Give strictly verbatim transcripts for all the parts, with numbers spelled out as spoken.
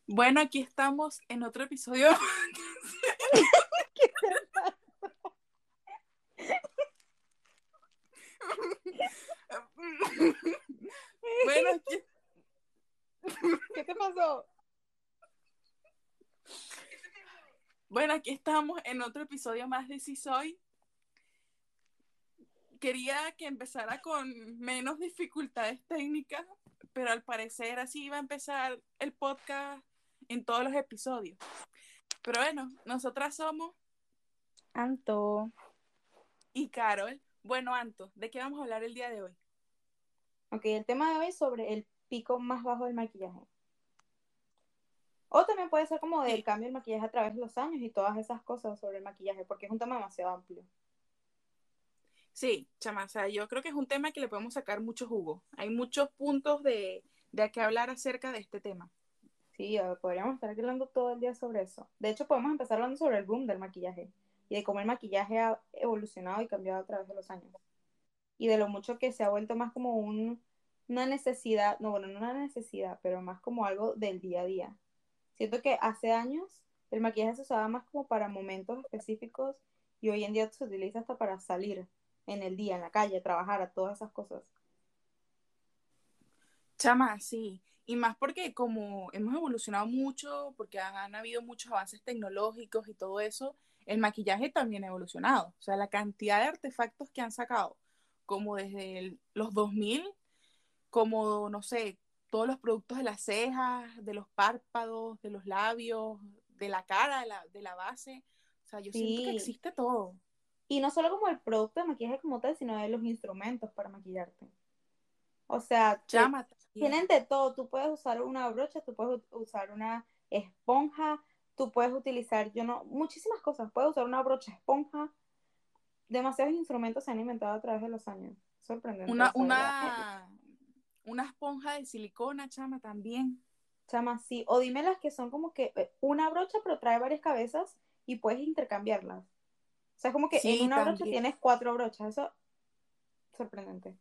Bueno, aquí estamos en otro episodio. ¿Qué te pasa? Bueno, aquí, ¿Qué te pasó? bueno, aquí estamos en otro episodio más de Si Soy. Quería que empezara con menos dificultades técnicas, pero al parecer así iba a empezar el podcast en todos los episodios. Pero bueno, nosotras somos Anto. y Carol. Bueno, Anto, ¿de qué vamos a hablar el día de hoy? Ok, el tema de hoy es sobre el pico más bajo del maquillaje. O también puede ser como del Sí, cambio del maquillaje a través de los años y todas esas cosas sobre el maquillaje, porque es un tema demasiado amplio. sí, chama, o sea, yo creo que es un tema que le podemos sacar mucho jugo. Hay muchos puntos de, de a qué hablar acerca de este tema. Sí, eh, podríamos estar aquí hablando todo el día sobre eso. De hecho, podemos empezar hablando sobre el boom del maquillaje y de cómo el maquillaje ha evolucionado y cambiado a través de los años. Y de lo mucho que se ha vuelto más como un, una necesidad, no, bueno, no una necesidad, pero más como algo del día a día. Siento que hace años el maquillaje se usaba más como para momentos específicos y hoy en día se utiliza hasta para salir en el día, en la calle, trabajar, a todas esas cosas. Chama, sí. Y más porque como hemos evolucionado mucho, porque han, han habido muchos avances tecnológicos y todo eso, el maquillaje también ha evolucionado. O sea, la cantidad de artefactos que han sacado, como desde el- los dos mil, como, no sé, todos los productos de las cejas, de los párpados, de los labios, de la cara, de la, de la base. O sea, yo siento que Sí, existe todo. y no solo como el producto de maquillaje como tal, sino de los instrumentos para maquillarte. O sea, te, Chama, también. tienen de todo. Tú puedes usar una brocha, tú puedes u- usar una esponja, tú puedes utilizar, yo no, muchísimas cosas. Puedes usar una brocha esponja. Demasiados instrumentos se han inventado a través de los años. Sorprendente Una, eso, ¿verdad? una, una esponja de silicona, chama, también. Chama, sí. O dime las que son como que eh, una brocha, pero trae varias cabezas y puedes intercambiarlas. O sea, es como que en Sí, una brocha también. tienes cuatro brochas. Eso, sorprendente.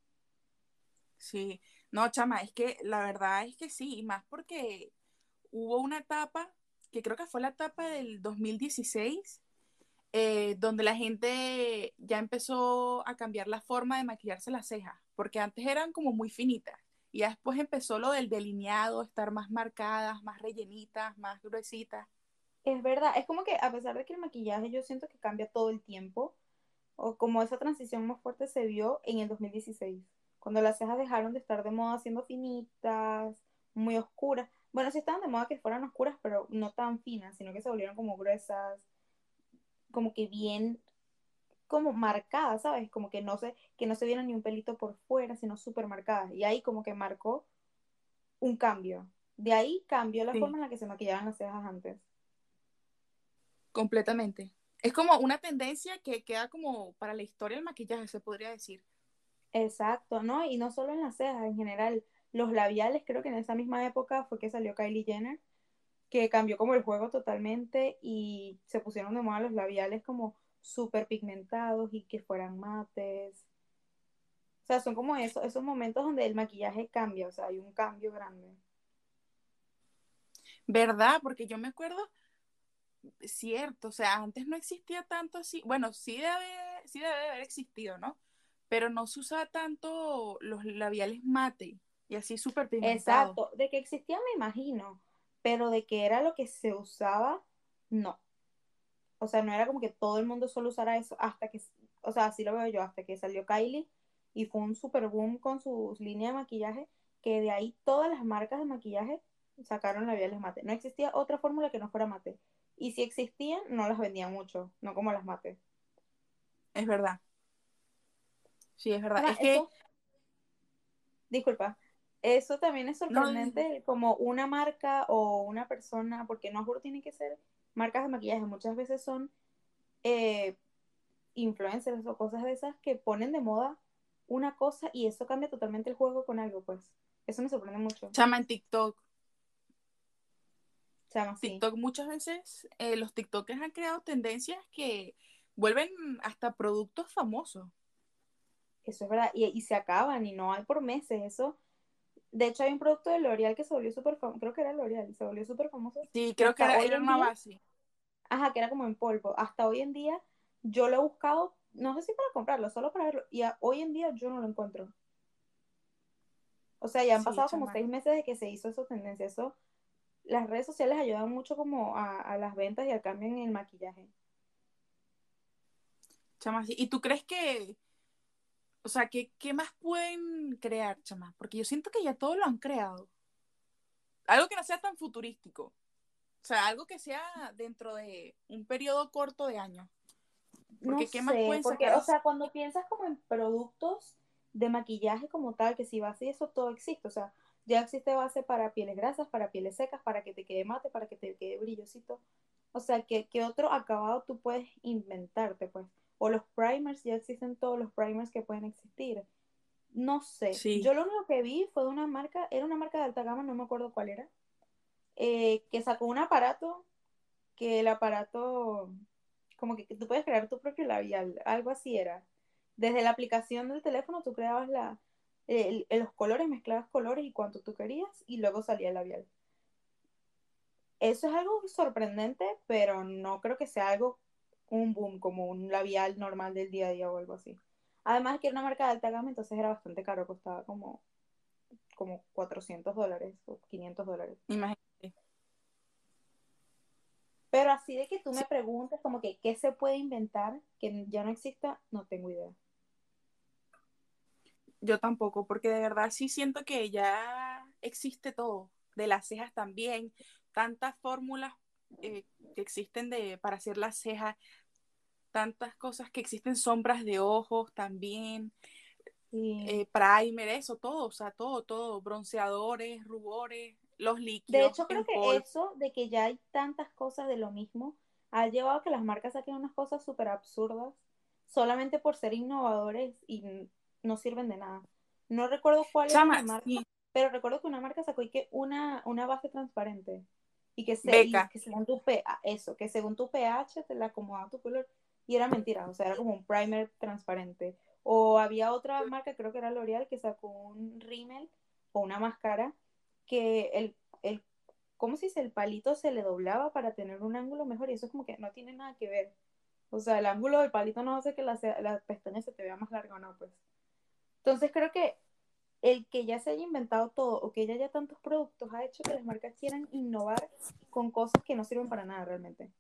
Sí, no, chama, es que la verdad es que sí, y más porque hubo una etapa, que creo que fue la etapa del dos mil dieciséis, eh, donde la gente ya empezó a cambiar la forma de maquillarse las cejas, porque antes eran como muy finitas, y ya después empezó lo del delineado, estar más marcadas, más rellenitas, más gruesitas. Es verdad, es como que a pesar de que el maquillaje yo siento que cambia todo el tiempo, o como esa transición más fuerte se vio en el dos mil dieciséis, cuando las cejas dejaron de estar de moda siendo finitas, muy oscuras. Bueno, sí estaban de moda que fueran oscuras, pero no tan finas, sino que se volvieron como gruesas, como que bien, como marcadas, ¿sabes? Como que no se, que no se viera ni un pelito por fuera, sino súper marcadas. Y ahí como que marcó un cambio. De ahí cambió la forma Sí, en la que se maquillaban las cejas antes. completamente. Es como una tendencia que queda como para la historia del maquillaje, se podría decir. Exacto, ¿no? Y no solo en las cejas, en general, los labiales, creo que en esa misma época fue que salió Kylie Jenner, que cambió como el juego totalmente y se pusieron de moda los labiales como súper pigmentados y que fueran mates. O sea, son como eso, esos momentos donde el maquillaje cambia, o sea, hay un cambio grande. ¿Verdad? Porque yo me acuerdo cierto, o sea, antes no existía tanto así, bueno, sí debe, sí debe de haber existido, ¿no? Pero no se usaba tanto los labiales mate y así súper pigmentados. Exacto, de que existía me imagino, pero de que era lo que se usaba, no. O sea, no era como que todo el mundo solo usara eso hasta que, o sea, así lo veo yo, hasta que salió Kylie y fue un super boom con sus líneas de maquillaje, que de ahí todas las marcas de maquillaje sacaron labiales mate. No existía otra fórmula que no fuera mate. Y si existían, no las vendían mucho, no como las mate. Es verdad, sí, es verdad. Chama, Es que, eso, disculpa, eso también es no, sorprendente como una marca o una persona, porque no juro tiene que ser marcas de maquillaje, muchas veces son eh, influencers o cosas de esas que ponen de moda una cosa y eso cambia totalmente el juego con algo, pues. Eso me sorprende mucho. chama en TikTok, Se llama así. TikTok muchas veces, eh, los TikTokers han creado tendencias que vuelven hasta productos famosos. Eso es verdad. Y, y se acaban y no hay por meses. Eso, De hecho, hay un producto de L'Oreal que se volvió súper famoso, creo que era L'Oreal, se volvió súper famoso, Sí, que creo que hasta era, hoy era en una día, base. ajá, que era como en polvo, hasta hoy en día yo lo he buscado, no sé si para comprarlo, solo para verlo, y a- hoy en día yo no lo encuentro. O sea, ya han Sí, pasado como chama. seis meses de que se hizo esa tendencia. Eso, las redes sociales ayudan mucho como a, a las ventas y al cambio en el maquillaje. Chama, sí. ¿Y tú crees que, o sea, ¿qué, qué más pueden crear, chama? Porque yo siento que ya todo lo han creado. Algo que no sea tan futurístico. O sea, algo que sea dentro de un periodo corto de años. No Porque ¿qué más sé, pueden porque, sacar o así? sea, cuando piensas como en productos de maquillaje como tal, que si vas así, eso todo existe. O sea, ya existe base para pieles grasas, para pieles secas, para que te quede mate, para que te quede brillosito. O sea, ¿qué, qué otro acabado tú puedes inventarte, pues? O los primers, ya existen todos los primers que pueden existir. No sé. Sí. Yo lo único que vi fue de una marca, era una marca de alta gama, no me acuerdo cuál era, eh, que sacó un aparato, que el aparato, como que, que tú puedes crear tu propio labial, algo así era. Desde la aplicación del teléfono tú creabas la, el- el- los colores, mezclabas colores y cuánto tú querías y luego salía el labial. Eso es algo sorprendente, pero no creo que sea algo, un boom, como un labial normal del día a día o algo así. Además que era una marca de alta gama, entonces era bastante caro, costaba como como cuatrocientos dólares o quinientos dólares. Imagínate. Pero así de que tú Sí, me preguntes como que qué se puede inventar que ya no exista, no tengo idea. yo tampoco, porque de verdad sí siento que ya existe todo. De las cejas también. Tantas fórmulas eh, que existen de, para hacer las cejas. Tantas cosas que existen, sombras de ojos también. Y Eh, primer, eso, todo, o sea, todo, todo. Bronceadores, rubores, los de líquidos hecho creo en que polvo. eso de que ya hay tantas cosas de lo mismo ha llevado a que las marcas saquen unas cosas súper absurdas solamente por ser innovadores y n- no sirven de nada. No recuerdo cuál era la Chama, marca, sí, pero recuerdo que una marca sacó y que una, una base transparente y que, se, y beca. que según tu pH, eso, que según tu pH te la acomodaba tu color y era mentira, o sea, era como un primer transparente. O había otra marca, creo que era L'Oreal, que sacó un rímel o una máscara que el, el, ¿cómo se dice? El palito se le doblaba para tener un ángulo mejor y eso es como que no tiene nada que ver. O sea, el ángulo del palito no hace que la, la pestaña se te vea más larga o no, pues. Entonces creo que el que ya se haya inventado todo o que ya haya tantos productos ha hecho que las marcas quieran innovar con cosas que no sirven para nada realmente.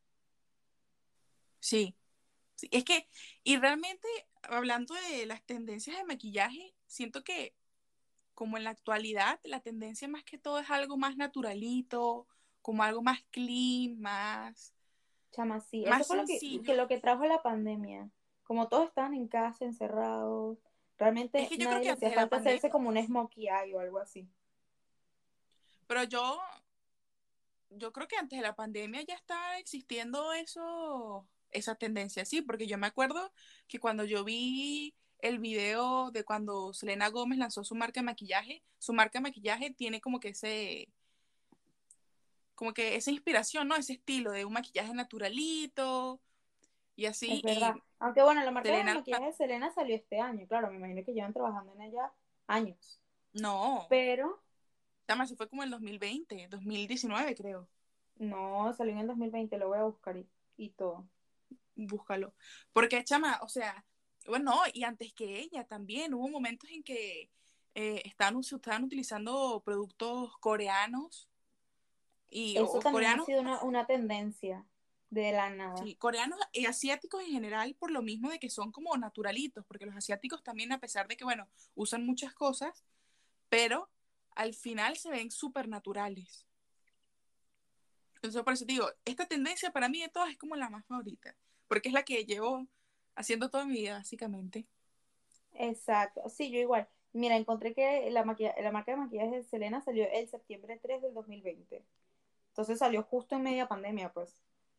Sí, sí. Es que, y realmente, hablando de las tendencias de maquillaje, siento que como en la actualidad, la tendencia más que todo es algo más naturalito, como algo más clean, más, Chama, sí, eso más fue lo que, sencillo. que lo que trajo la pandemia. Como todos estaban en casa, encerrados, Es realmente que yo creo nadie que le antes hacía de la falta pandemia, hacerse como un smokey eye o algo así. pero yo, yo creo que antes de la pandemia ya estaba existiendo eso, esa tendencia, sí, porque yo me acuerdo que cuando yo vi el video de cuando Selena Gómez lanzó su marca de maquillaje, su marca de maquillaje tiene como que ese, como que esa inspiración, ¿no? Ese estilo de un maquillaje naturalito y Es así, verdad. y Aunque bueno, la marca de Selena, maquillaje de Selena salió este año, claro, me imagino que llevan trabajando en ella años. no, Pero chama, eso fue como el dos mil veinte, dos mil diecinueve creo, no, salió en el dos mil veinte, lo voy a buscar y, y todo. búscalo. Porque, chama, o sea, bueno, y antes que ella también, hubo momentos en que eh, estaban, se estaban utilizando productos coreanos y Eso o también ha coreanos, sido una, una tendencia de la nada. sí, coreanos y asiáticos en general por lo mismo de que son como naturalitos, porque los asiáticos también, a pesar de que, bueno, usan muchas cosas, pero al final se ven súper naturales. Entonces, por eso te digo, esta tendencia para mí de todas es como la más favorita, porque es la que llevo haciendo toda mi vida, básicamente. Exacto, sí, yo igual. Mira, encontré que la, maquilla- la marca de maquillaje de Selena salió el septiembre tres del dos mil veinte. Entonces salió justo en media pandemia, pues.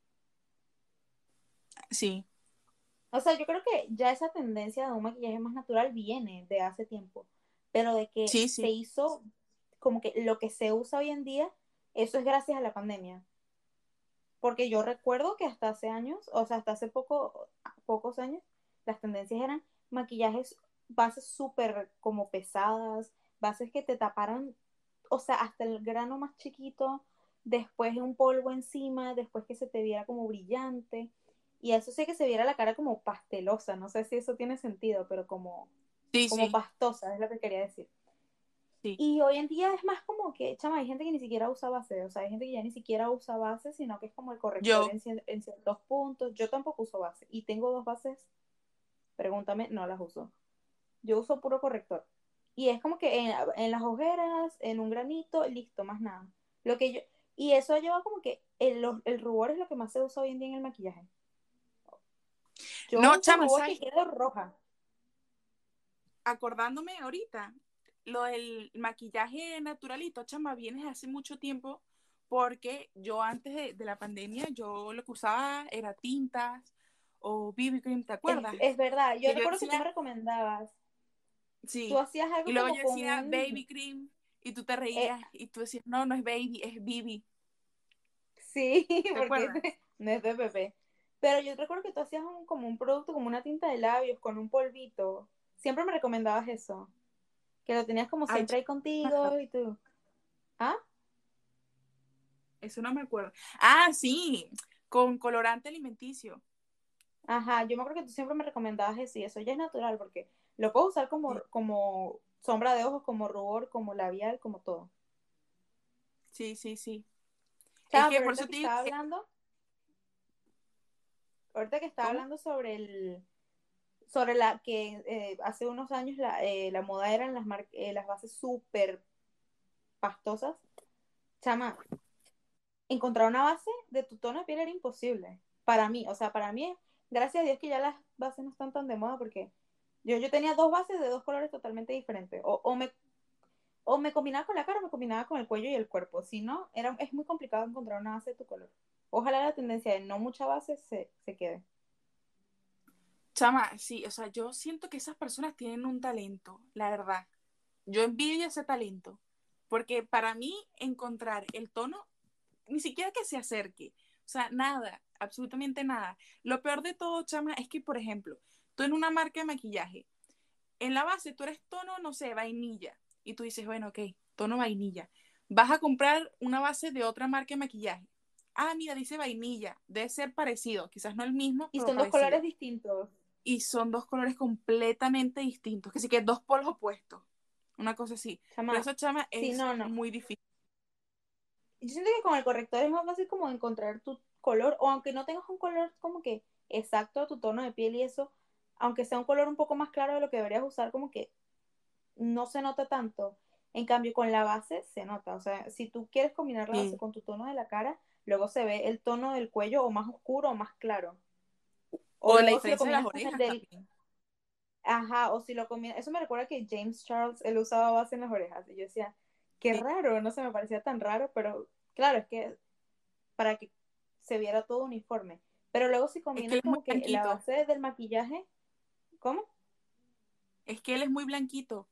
Sí, O sea, yo creo que ya esa tendencia de un maquillaje más natural viene de hace tiempo, pero de que sí, se sí, hizo como que lo que se usa hoy en día, eso es gracias a la pandemia. Porque yo recuerdo que hasta hace años, o sea, hasta hace poco, pocos años, las tendencias eran maquillajes, bases súper como pesadas, bases que te taparan, o sea, hasta el grano más chiquito, después un polvo encima, después que se te viera como brillante, y eso sí que se viera la cara como pastelosa, no sé si eso tiene sentido, pero como, Sí, como sí, pastosa, es lo que quería decir. sí. Y hoy en día es más como que, chama, hay gente que ni siquiera usa base, o sea, hay gente que ya ni siquiera usa base, sino que es como el corrector Yo, en, cier- en ciertos puntos. Yo tampoco uso base, y tengo dos bases, pregúntame, no las uso. Yo uso puro corrector. Y es como que en, en las ojeras, en un granito, listo, más nada. Lo que yo, y eso ha llevado como que el, los- el rubor es lo que más se usa hoy en día en el maquillaje. Yo no, uso chama, rubor ¿sabes? que queda roja. Acordándome ahorita, lo del maquillaje naturalito, chama, viene desde hace mucho tiempo, porque yo antes de, de la pandemia, yo lo que usaba era tintas o B B cream, ¿te Es, acuerdas? es verdad, yo Que yo recuerdo que tú me decía, recomendabas, tú sí, hacías y algo luego como yo con decía un, baby cream, y tú te eh, reías, y tú decías, no, no es baby, es B B, sí, ¿te porque acuerdas? no es de bebé. Pero yo recuerdo que tú hacías un, como un producto, como una tinta de labios con un polvito. Siempre me recomendabas eso, que lo tenías como Ay, siempre chama, ahí contigo y tú. ¿Ah? eso no me acuerdo. Ah, sí, con colorante alimenticio. Ajá, yo me acuerdo que tú siempre me recomendabas eso y eso ya es natural porque lo puedo usar como, Sí, como sombra de ojos, como rubor, como labial, como todo. sí, sí, sí. Es Chama, que pero por ahorita eso que te digo estaba que, hablando, ahorita que estaba ¿cómo? hablando sobre el, sobre la que eh, hace unos años la, eh, la moda eran las, mar- eh, las bases súper pastosas. Chama, encontrar una base de tu tono de piel era imposible. Para mí, o sea, para mí, gracias a Dios que ya las bases no están tan de moda porque yo, yo tenía dos bases de dos colores totalmente diferentes. O, o me o me combinaba con la cara o me combinaba con el cuello y el cuerpo. Si no, era, es muy complicado encontrar una base de tu color. Ojalá la tendencia de no mucha base se, se quede. Chama, sí, o sea, yo siento que esas personas tienen un talento, la verdad. Yo envidio ese talento, porque para mí encontrar el tono, ni siquiera que se acerque, o sea, nada, absolutamente nada. Lo peor de todo, chama, es que, por ejemplo, tú en una marca de maquillaje, en la base tú eres tono, no sé, vainilla, y tú dices, bueno, ok, tono vainilla. Vas a comprar una base de otra marca de maquillaje. Ah, mira, dice vainilla, debe ser parecido, quizás no el mismo, Y pero son dos colores parecido. distintos. Y son dos colores completamente distintos, que sí que dos polos opuestos, una cosa así. Pero Chama, esa chama sí, es no, no. muy difícil. Yo siento que con el corrector es más fácil como encontrar tu color, o aunque no tengas un color como que exacto a tu tono de piel y eso, aunque sea un color un poco más claro de lo que deberías usar, como que no se nota tanto. En cambio, con la base se nota. O sea, si tú quieres combinar la base Sí. con tu tono de la cara, luego se ve el tono del cuello o más oscuro o más claro. O O la luego si lo diferencia de las combinas con el orejas del... también. Ajá, o si lo combinas... Eso me recuerda que James Charles, él usaba base en las orejas. Y yo decía, qué Sí. raro, no se me parecía tan raro, pero claro, es que para que se viera todo uniforme. Pero luego si Es que él combinas es muy como que la blanquito. base del maquillaje, ¿cómo? Es que él es muy blanquito.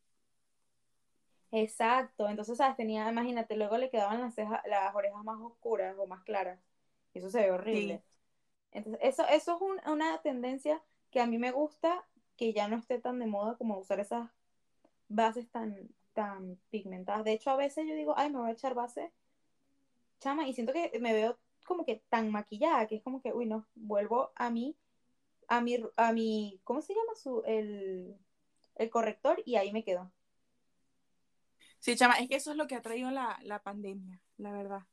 Exacto, entonces, ¿sabes? Tenía, imagínate, luego le quedaban las cejas, las orejas más oscuras o más claras. Y eso se ve Sí. horrible. Entonces, eso, eso es un- una tendencia que a mí me gusta, que ya no esté tan de moda como usar esas bases tan, tan pigmentadas. De hecho, a veces yo digo, ay, me voy a echar base, chama, y siento que me veo como que tan maquillada, que es como que, uy, no, vuelvo a mí, a mi, a mi, ¿cómo se llama su, el, el corrector? Y ahí me quedo. Sí, chama, es que eso es lo que ha traído la, la pandemia, la verdad.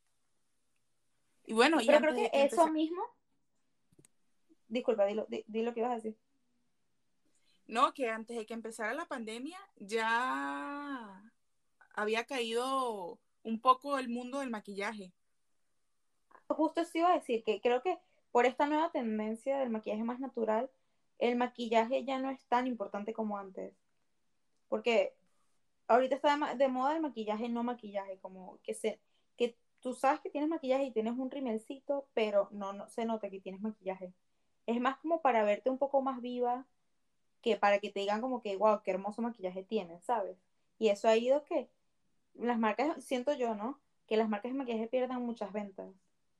Y bueno, y Pero creo antes que de que eso empezara, mismo, disculpa, dilo, di, di lo que ibas a decir. no, que antes de que empezara la pandemia ya había caído un poco el mundo del maquillaje. Justo eso iba a decir, que creo que por esta nueva tendencia del maquillaje más natural, el maquillaje ya no es tan importante como antes. Porque ahorita está de, ma- de moda el maquillaje no maquillaje, como que se, que tú sabes que tienes maquillaje y tienes un rimelcito, pero no, no se nota que tienes maquillaje. Es más como para verte un poco más viva que para que te digan como que, wow, qué hermoso maquillaje tienes, ¿sabes? Y eso ha ido que las marcas, siento yo, ¿no? Que las marcas de maquillaje pierdan muchas ventas.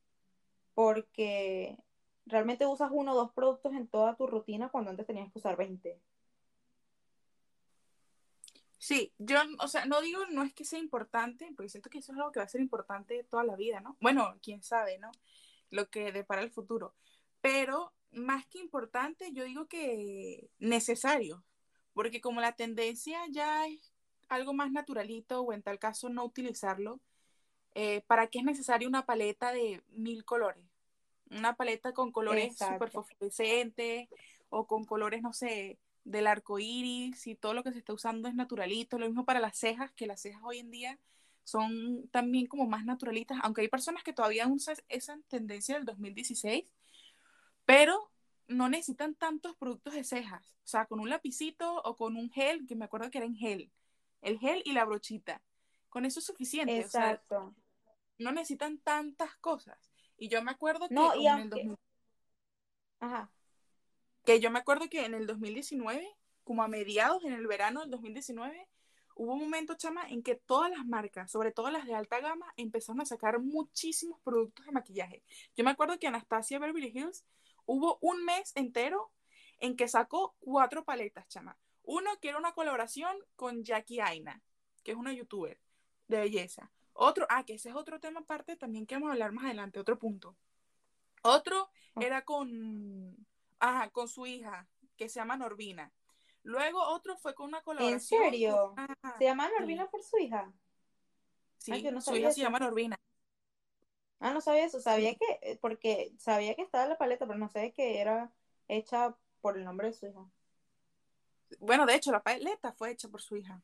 Porque realmente usas uno o dos productos en toda tu rutina cuando antes tenías que usar veinte. Sí, yo, o sea, no digo, no es que sea importante, porque siento que eso es algo que va a ser importante toda la vida, ¿no? Bueno, quién sabe, ¿no? Lo que depara el futuro. Pero más que importante, yo digo que necesario, porque como la tendencia ya es algo más naturalito, o en tal caso no utilizarlo, eh, ¿para qué es necesaria una paleta de mil colores? Una paleta con colores súper Exacto. fosforescentes o con colores, no sé, del arco iris y todo lo que se está usando es naturalito. Lo mismo para las cejas, que las cejas hoy en día son también como más naturalitas, aunque hay personas que todavía usan esa tendencia del dos mil dieciséis, pero no necesitan tantos productos de cejas. O sea, con un lapicito o con un gel, que me acuerdo que era en gel, el gel y la brochita. Con eso es suficiente. O sea, Exacto. no necesitan tantas cosas. Y yo me acuerdo que No, y como en el aunque, dos mil, ajá, que yo me acuerdo que en el dos mil diecinueve, como a mediados en el verano del dos mil diecinueve, hubo un momento, chama, en que todas las marcas, sobre todo las de alta gama, empezaron a sacar muchísimos productos de maquillaje. Yo me acuerdo que Anastasia Beverly Hills hubo un mes entero en que sacó cuatro paletas, chama. Uno que era una colaboración con Jackie Aina, que es una youtuber de belleza. Otro, ah, que ese es otro tema aparte, también que vamos a hablar más adelante, otro punto. Otro era con, ajá, con su hija, que se llama Norvina. Luego otro fue con una ¿en colaboración con serio? una, ¿Se llama sí, Norvina por su hija? Ah, yo sí, no su sabía hija se eso. llama Norvina. Ah, no sabía eso. Sí. Sabía que, eh, porque sabía que estaba en la paleta, pero no sabía que era hecha por el nombre de su hija. Bueno, de hecho, la paleta fue hecha por su hija.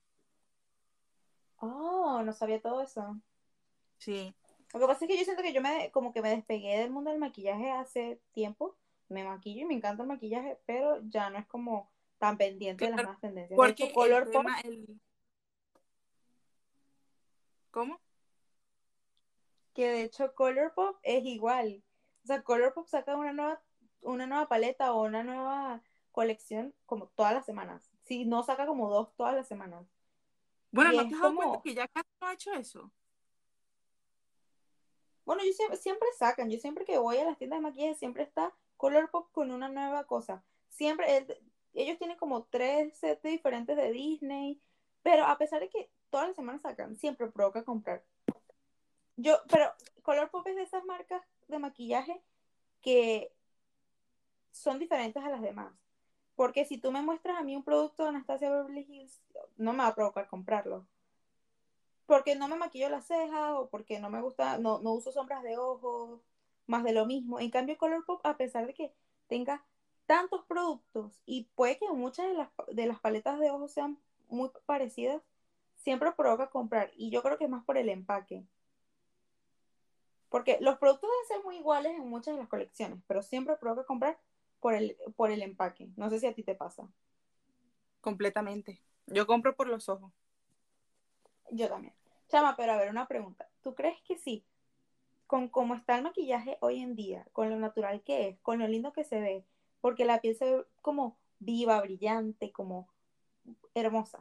Oh, no sabía todo eso. Sí. Lo que pasa es que yo siento que yo me, como que me despegué del mundo del maquillaje hace tiempo. Me maquillo y me encanta el maquillaje, pero ya no es como tan pendiente de las Claro, nuevas tendencias. De hecho, porque el Colourpop, tema, el, ¿cómo? que de hecho Colourpop es igual. O sea, Colourpop saca una nueva, una nueva paleta o una nueva colección como todas las semanas. Si no saca como dos todas las semanas. Bueno, Y ¿no te es has dado cuenta como, que ya casi no ha hecho eso? bueno, yo siempre, siempre sacan, yo siempre que voy a las tiendas de maquillaje siempre está Colourpop con una nueva cosa. Siempre, el- ellos tienen como tres sets diferentes de Disney, pero a pesar de que todas las semanas sacan, siempre provoca comprar. Yo, pero Colourpop es de esas marcas de maquillaje que son diferentes a las demás. Porque si tú me muestras a mí un producto de Anastasia Beverly Hills, no me va a provocar comprarlo. Porque no me maquillo las cejas o porque no me gusta, no, no uso sombras de ojos, más de lo mismo. En cambio, Colourpop, a pesar de que tenga tantos productos y puede que muchas de las, de las paletas de ojos sean muy parecidas, siempre provoca comprar. Y yo creo que es más por el empaque. Porque los productos deben ser muy iguales en muchas de las colecciones, pero siempre provoca comprar por el, por el empaque. No sé si a ti te pasa. Completamente. Yo compro por los ojos. Yo también. Chama, pero a ver, una pregunta. ¿Tú crees que sí, con cómo está el maquillaje hoy en día, con lo natural que es, con lo lindo que se ve, porque la piel se ve como viva, brillante, como hermosa?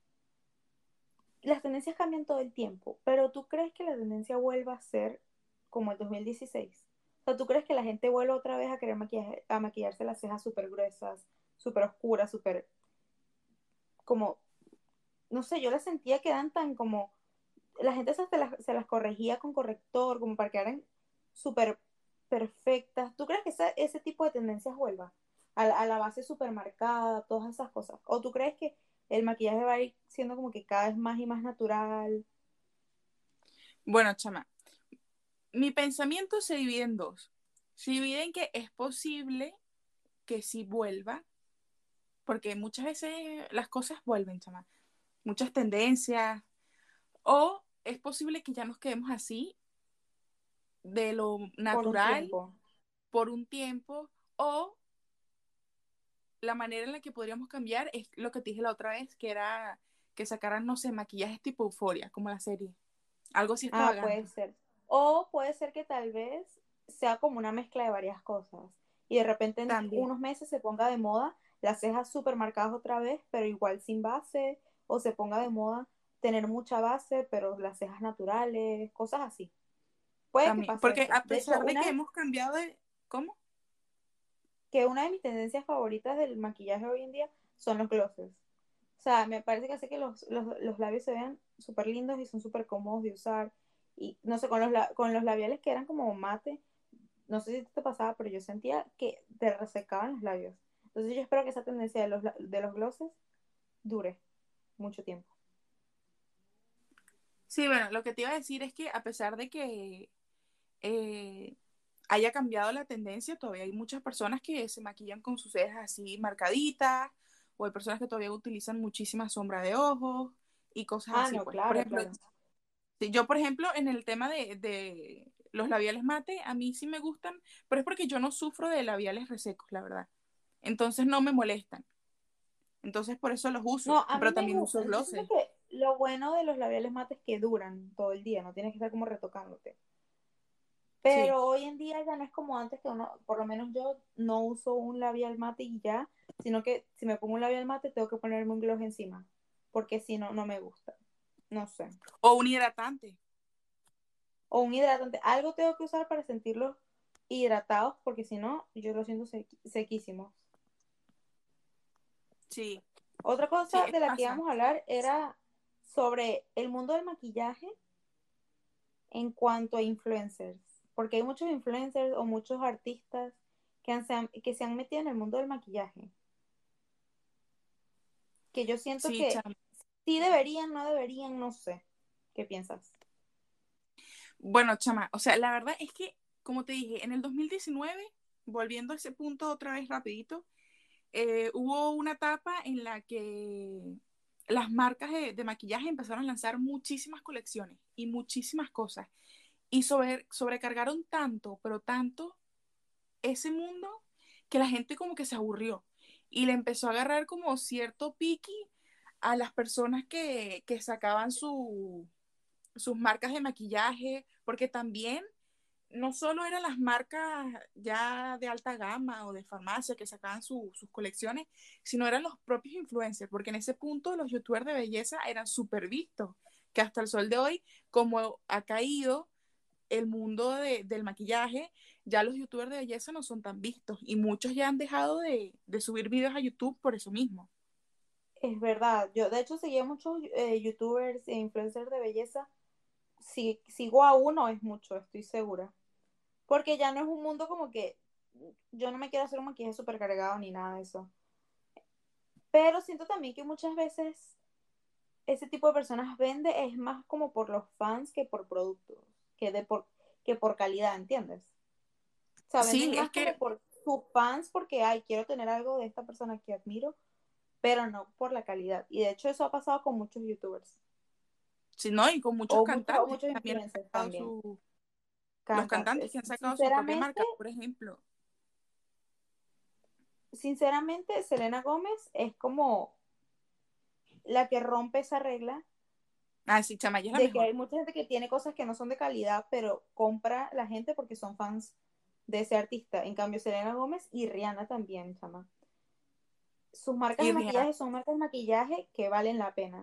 Las tendencias cambian todo el tiempo, pero ¿tú crees que la tendencia vuelva a ser como el dos mil dieciséis? O sea, ¿tú crees que la gente vuelva otra vez a querer maquillaje, a maquillarse las cejas súper gruesas, súper oscuras, súper como, no sé, yo las sentía que eran tan como la gente se, las, se las corregía con corrector, como para que eran súper perfectas. ¿Tú crees que esa, ese tipo de tendencias vuelva? A, la- a la base súper marcada, todas esas cosas. ¿O tú crees que el maquillaje va a ir siendo como que cada vez más y más natural? Bueno, chama, mi pensamiento se divide en dos. Se divide en que es posible que sí vuelva, porque muchas veces las cosas vuelven, chama. Muchas tendencias, o es posible que ya nos quedemos así de lo Por un natural tiempo. por un tiempo, o la manera en la que podríamos cambiar es lo que te dije la otra vez, que era que sacaran, no sé, maquillajes tipo euforia, como la serie. Algo así Ah, puede extravagante. ser. O puede ser que tal vez sea como una mezcla de varias cosas. Y de repente en También, unos meses se ponga de moda las cejas súper marcadas otra vez, pero igual sin base. O se ponga de moda tener mucha base, pero las cejas naturales, cosas así. Puede que también. pase Porque eso. a De hecho, pesar de una que de, hemos cambiado de... ¿Cómo? que una de mis tendencias favoritas del maquillaje hoy en día son los glosses. O sea, me parece que hace que los, los, los labios se vean súper lindos y son súper cómodos de usar. Y no sé, con los, la- con los labiales que eran como mate, no sé si te pasaba, pero yo sentía que te resecaban los labios. Entonces yo espero que esa tendencia de los, la- de los glosses dure mucho tiempo. Sí, bueno, lo que te iba a decir es que a pesar de que eh, haya cambiado la tendencia, todavía hay muchas personas que se maquillan con sus cejas así marcaditas, o hay personas que todavía utilizan muchísima sombra de ojos y cosas Ah, así, no, pues. Por claro, ejemplo, claro. sí, yo, por ejemplo, en el tema de, de los labiales mate, a mí sí me gustan, pero es porque yo no sufro de labiales resecos, la verdad. Entonces no me molestan. Entonces por eso los uso, No, a mí pero me también uso gustan. Yo siento glosses. que lo bueno de los labiales mates es que duran todo el día, no tienes que estar como retocándote. Sí. Pero hoy en día ya no es como antes que uno, por lo menos yo no uso un labial mate y ya, sino que si me pongo un labial mate tengo que ponerme un gloss encima, porque si no, no me gusta. No sé. O un hidratante. O un hidratante, algo tengo que usar para sentirlos hidratados, porque si no, yo los siento sequi- sequísimos. Sí, Otra sí, cosa eso de la que pasa. íbamos a hablar era sobre el mundo del maquillaje en cuanto a influencers, porque hay muchos influencers o muchos artistas que, han- se han, que se han metido en el mundo del maquillaje, que yo siento Sí, que chama. sí deberían, no deberían, no sé. ¿Qué piensas? Bueno, chama, o sea, la verdad es que, como te dije, en el dos mil diecinueve, volviendo a ese punto otra vez rapidito, eh, hubo una etapa en la que las marcas de, de maquillaje empezaron a lanzar muchísimas colecciones y muchísimas cosas. Y sobre, sobrecargaron tanto, pero tanto ese mundo que la gente como que se aburrió y le empezó a agarrar como cierto piqui a las personas que, que sacaban su, sus marcas de maquillaje, porque también no solo eran las marcas ya de alta gama o de farmacia que sacaban su, sus colecciones, sino eran los propios influencers, porque en ese punto los youtubers de belleza eran súper vistos, que hasta el sol de hoy, como ha caído el mundo de, del maquillaje, ya los youtubers de belleza no son tan vistos y muchos ya han dejado de, de subir videos a YouTube por eso mismo. Es verdad, yo de hecho seguía muchos eh, youtubers e influencers de belleza. Si sigo a uno es mucho, estoy segura. Porque ya no es un mundo como que yo no me quiero hacer un maquillaje súper cargado ni nada de eso. Pero siento también que muchas veces ese tipo de personas vende es más como por los fans que por productos, que, de por, que por calidad, ¿entiendes? O sea, venden Sí, es más como que, por sus fans porque, ay, quiero tener algo de esta persona que admiro, pero no por la calidad. Y de hecho eso ha pasado con muchos youtubers sí, no, y con muchos o muchos, o cantantes muchos también han influencers sacado también, su, los cantantes cantantes. que han sacado su propia Sinceramente, marca, por ejemplo. sinceramente, Selena Gómez es como la que rompe esa regla Ah, sí, Chama, ella es la de que mejor. hay mucha gente que tiene cosas que no son de calidad, pero compra la gente porque son fans de ese artista. En cambio, Selena Gómez y Rihanna también, chama. Sus marcas Y de Rihanna, maquillaje son marcas de maquillaje que valen la pena.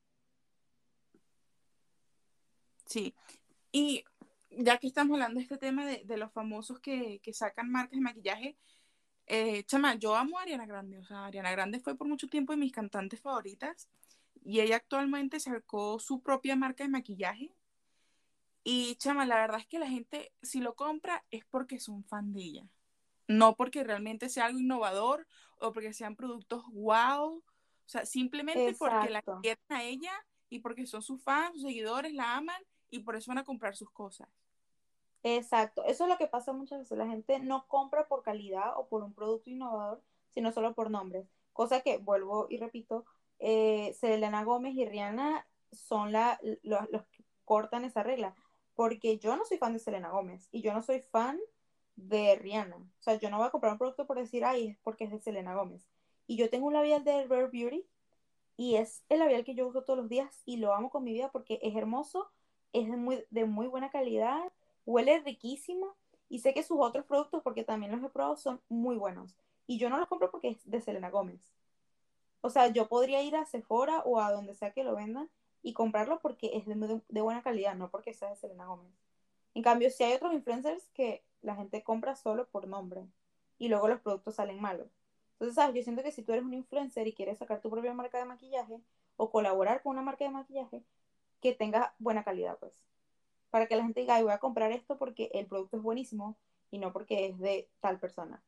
sí. Y ya que estamos hablando de este tema de, de los famosos que, que sacan marcas de maquillaje, eh, Chama, yo amo a Ariana Grande. O sea, Ariana Grande fue por mucho tiempo de mis cantantes favoritas. Y ella actualmente sacó su propia marca de maquillaje. Y Chama, la verdad es que la gente, si lo compra, es porque son fan de ella. No porque realmente sea algo innovador o porque sean productos wow. O sea, simplemente porque la Exacto, quieren a ella y porque son sus fans, sus seguidores, la aman y por eso van a comprar sus cosas. exacto. Eso es lo que pasa muchas veces. La gente no compra por calidad o por un producto innovador, sino solo por nombres. Cosa que, vuelvo y repito, eh, Selena Gómez y Rihanna son la, los, los que cortan esa regla. Porque yo no soy fan de Selena Gómez y yo no soy fan de Rihanna. O sea, yo no voy a comprar un producto por decir, ay, es porque es de Selena Gómez. Y yo tengo un labial de Rare Beauty y es el labial que yo uso todos los días y lo amo con mi vida porque es hermoso, es de muy, de muy buena calidad, huele riquísimo y sé que sus otros productos, porque también los he probado, son muy buenos. Y yo no los compro porque es de Selena Gómez. O sea, yo podría ir a Sephora o a donde sea que lo vendan y comprarlo porque es de, de buena calidad, no porque sea de Selena Gómez. En cambio, si hay otros influencers que la gente compra solo por nombre y luego los productos salen malos. Entonces, ¿sabes? Yo siento que si tú eres un influencer y quieres sacar tu propia marca de maquillaje o colaborar con una marca de maquillaje, que tenga buena calidad, pues. Para que la gente diga, ay, voy a comprar esto porque el producto es buenísimo y no porque es de tal persona.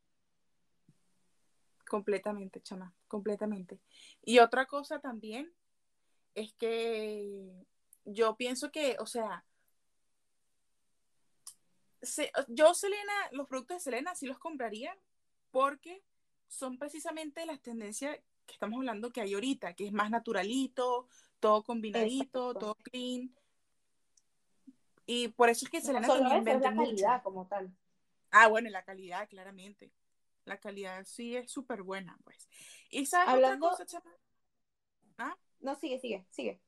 Completamente, chama, completamente. Y otra cosa también es que yo pienso que, o sea, se, yo Selena, los productos de Selena sí los compraría porque son precisamente las tendencias que estamos hablando que hay ahorita, que es más naturalito, todo combinadito, Exacto. todo clean. Y por eso es que No Selena solo también eso, es vende la mucho. calidad como tal. Ah, bueno, y la calidad, claramente. La calidad sí es súper buena, pues. ¿Y sabes otra Hablando, cosa, chama? ¿Ah? no, sigue, sigue, sigue.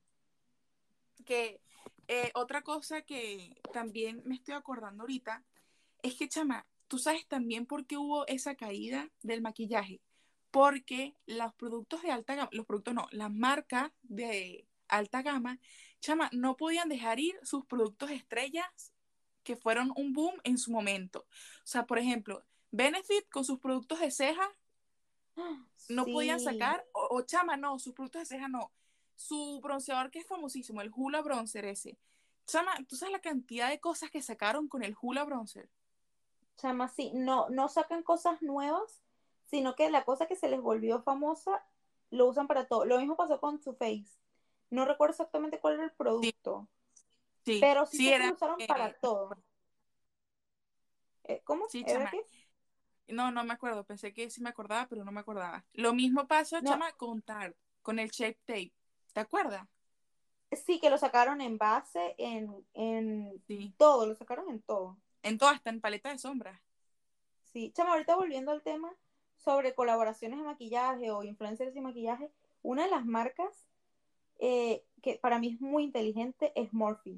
Que eh, otra cosa que también me estoy acordando ahorita es que, chama, tú sabes también por qué hubo esa caída del maquillaje. Porque los productos de alta gama, los productos no, las marcas de alta gama, chama, no podían dejar ir sus productos estrellas que fueron un boom en su momento. O sea, por ejemplo, Benefit con sus productos de ceja no podían Sí, sacar, o, o chama, no, sus productos de ceja no. Su bronceador que es famosísimo, el Hula Bronzer ese. Chama, ¿tú sabes la cantidad de cosas que sacaron con el Hula Bronzer? chama, sí, no, no sacan cosas nuevas, sino que la cosa que se les volvió famosa lo usan para todo. Lo mismo pasó con Too Faced. No recuerdo exactamente cuál era el Sí, producto, sí, pero sí sí sé que lo era, usaron para eh, todo. Eh, ¿Cómo? sí, ¿Era chama. qué? No, no me acuerdo, pensé que sí me acordaba, pero no me acordaba. Lo mismo pasa, No, chama, con Tarte, con el Shape Tape. ¿Te acuerdas? sí que lo sacaron en base, en, en Sí. todo, lo sacaron en todo. En todas, hasta en paleta de sombras. Sí, chama, ahorita volviendo al tema sobre colaboraciones de maquillaje o influencers y maquillaje, una de las marcas eh, que para mí es muy inteligente es Morphe.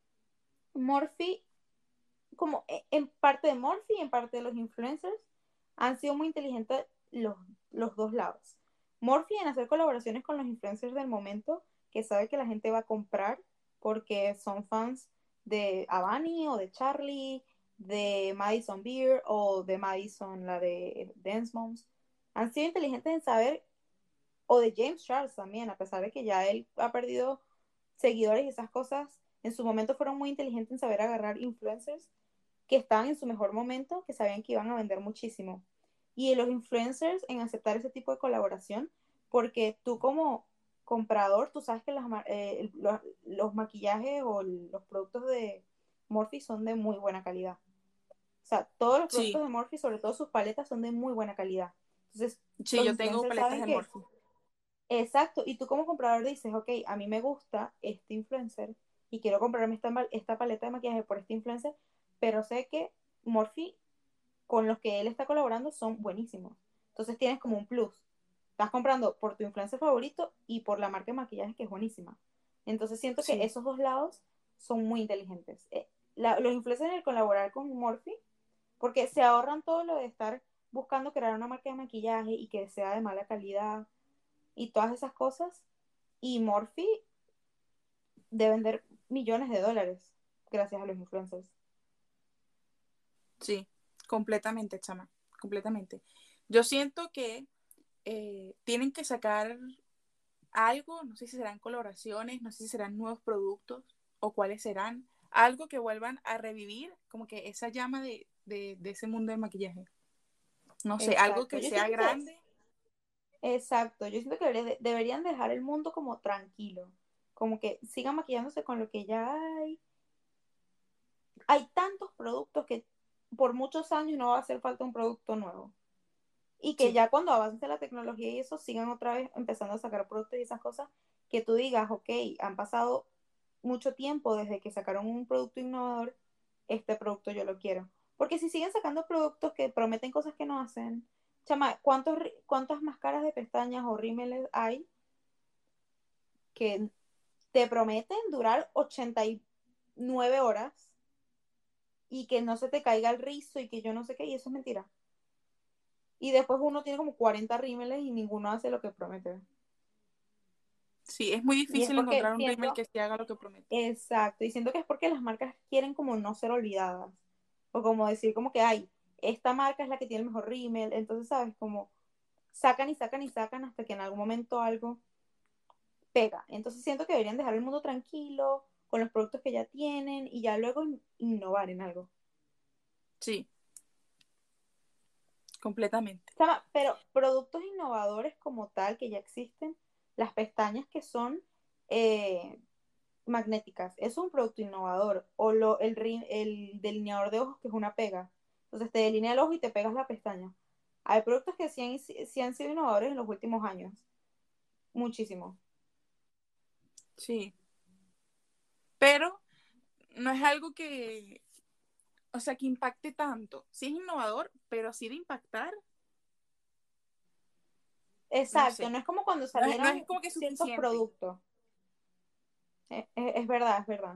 Morphe, como eh, en parte de Morphe y en parte de los influencers, han sido muy inteligentes los, los dos lados. Morphe en hacer colaboraciones con los influencers del momento, que sabe que la gente va a comprar porque son fans de Avani o de Charlie, de Madison Beer o de Madison, la de Dance Moms. Han sido inteligentes en saber, o de James Charles también, a pesar de que ya él ha perdido seguidores y esas cosas, en su momento fueron muy inteligentes en saber agarrar influencers que estaban en su mejor momento, que sabían que iban a vender muchísimo. Y los influencers en aceptar ese tipo de colaboración, porque tú como comprador, tú sabes que las, eh, los, los, maquillajes o los productos de Morphe son de muy buena calidad. O sea, todos los productos Sí, de Morphe, sobre todo sus paletas, son de muy buena calidad. Entonces, sí, los yo tengo influencers paletas saben de que, Morphe. exacto, y tú como comprador dices, ok, a mí me gusta este influencer y quiero comprarme esta, esta paleta de maquillaje por este influencer, pero sé que Morphe con los que él está colaborando son buenísimos. Entonces tienes como un plus. Estás comprando por tu influencer favorito y por la marca de maquillaje que es buenísima. Entonces siento que Sí, esos dos lados son muy inteligentes. Eh, la, los influencers en el colaborar con Morphe, porque se ahorran todo lo de estar buscando crear una marca de maquillaje y que sea de mala calidad y todas esas cosas. Y Morphe de vender millones de dólares gracias a los influencers. sí, completamente, chama, completamente. Yo siento que eh, tienen que sacar algo, no sé si serán coloraciones, no sé si serán nuevos productos o cuáles serán, algo que vuelvan a revivir como que esa llama de, de, de ese mundo del maquillaje. No sé, algo Exacto. que Yo sea siento que grande. exacto, yo siento que debería- deberían dejar el mundo como tranquilo, como que sigan maquillándose con lo que ya hay. Hay tantos productos que por muchos años no va a hacer falta un producto nuevo. Y que Sí, ya cuando avance la tecnología y eso, sigan otra vez empezando a sacar productos y esas cosas, que tú digas, ok, han pasado mucho tiempo desde que sacaron un producto innovador, este producto yo lo quiero. Porque si siguen sacando productos que prometen cosas que no hacen, chama, ¿cuántos, ¿cuántas máscaras de pestañas o rímeles hay que te prometen durar ochenta y nueve horas y que no se te caiga el rizo y que yo no sé qué, y eso es mentira? Y después uno tiene como cuarenta rímeles y ninguno hace lo que promete. sí, es muy Y es difícil porque encontrar un rímel siento, que se haga lo que promete. exacto, y siento que es porque las marcas quieren como no ser olvidadas. O como decir como que, ay, esta marca es la que tiene el mejor rímel. Entonces, ¿sabes? Como sacan y sacan y sacan hasta que en algún momento algo pega. Entonces siento que deberían dejar el mundo tranquilo con los productos que ya tienen y ya luego innovar en algo. Sí, completamente. Chama, pero productos innovadores como tal que ya existen, las pestañas que son eh, magnéticas, es un producto innovador. O lo, el, el delineador de ojos que es una pega. Entonces te delinea el ojo y te pegas la pestaña. Hay productos que sí han, sí han sido innovadores en los últimos años. Muchísimo. Sí. Pero no es algo que, o sea, que impacte tanto. Sí es innovador, pero así de impactar, no Exacto, sé. no es como cuando No es, no salieron es como que ciertos suficiente. productos. Es, es, es verdad, es verdad.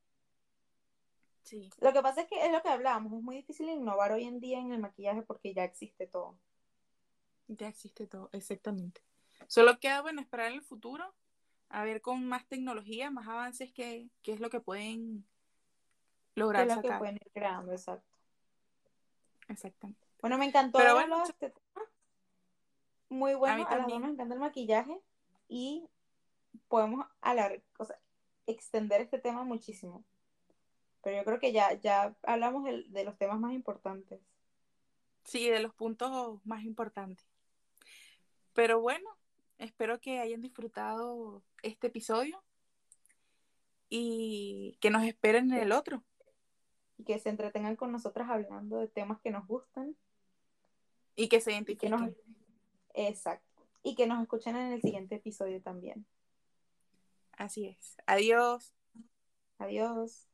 Sí, Lo que pasa es que es lo que hablábamos, es muy difícil innovar hoy en día en el maquillaje porque ya existe todo. ya existe todo, exactamente. Solo queda, bueno, esperar en el futuro, a ver con más tecnología, más avances, qué, qué es lo que pueden Que es lograr lo que sacar. pueden ir creando, exacto. Exactamente. Bueno, me encantó Pero haber bueno, hablado de ch- este tema. Muy a bueno, mí a las dos también. nos encanta el maquillaje y podemos alargar, o sea, extender este tema muchísimo. Pero yo creo que ya, ya hablamos de, de los temas más importantes. Sí, de los puntos más importantes. Pero bueno, espero que hayan disfrutado este episodio y que nos esperen en el otro. Y que se entretengan con nosotras hablando de temas que nos gustan Y que se y que nos, identifiquen. exacto, y que nos escuchen en el siguiente episodio también. Así es. Adiós. Adiós.